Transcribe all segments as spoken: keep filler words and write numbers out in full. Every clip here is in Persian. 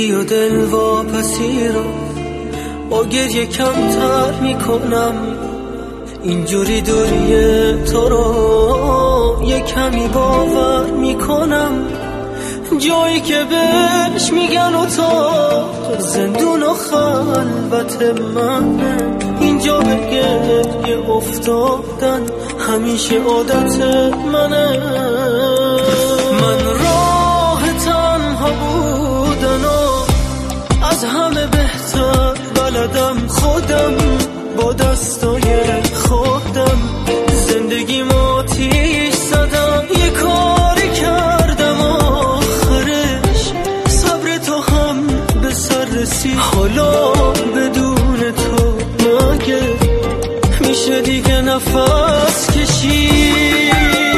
سختی و دل واپسی رو با گریه کمتر میکنم. اینجوری دوری تو رو یه کمی باور میکنم. جایی که بهش میگن اتاق زندون و خلوت منه، اینجا به گریه افتادن همیشه عادت منه. من راه تنها بودن و از همه بهتر بلدم، خودم با دستای خودم زندگی آتیش زدم. یه کاری کردم آخرش صبر تو هم به سر رسید. حالا بدون تو مگه میشه دیگه نفس کشید؟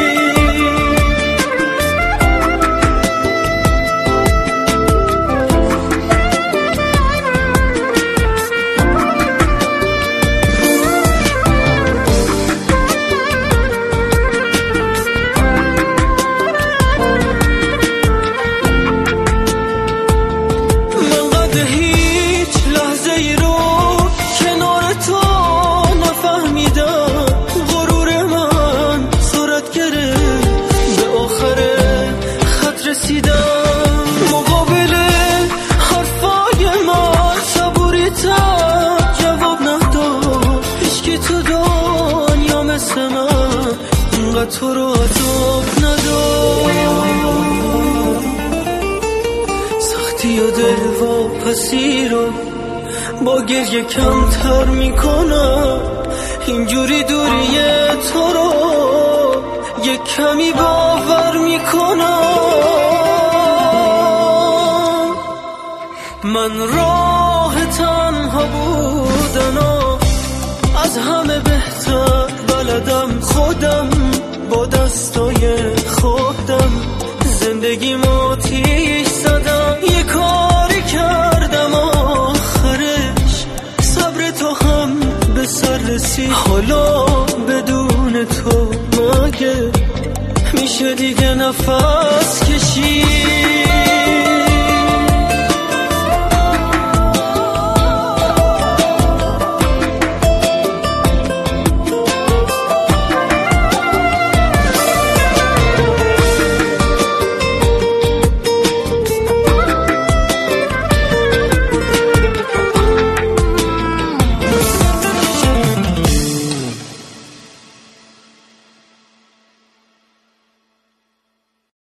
مقابل حرفای من صبوری تا جواب نداد. عشقی تو دنیا مثل من اینقدر تو رو عذاب نداد. سختی و دل واپسی رو با گریه کمتر میکنم. اینجوری دوری تو رو یک کمی باور میکنم. من راه تنها بودن و از همه بهتر بلدم، خودم با دستای خودم زندگی آتیش زدم. یه کاری کردم آخرش صبر تو هم به سر رسید. حالا بدون تو مگه میشه دیگه نفس کشید؟